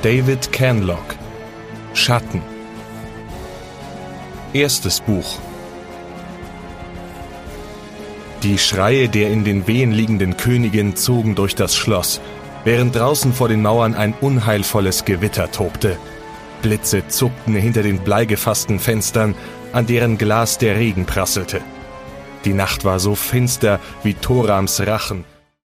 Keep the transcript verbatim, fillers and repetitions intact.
David Canlock. Schatten. Erstes Buch. Die Schreie der in den Wehen liegenden Königin zogen durch das Schloss, während draußen vor den Mauern ein unheilvolles Gewitter tobte. Blitze zuckten hinter den bleigefassten Fenstern, an deren Glas der Regen prasselte. Die Nacht war so finster wie Thorams Rachen,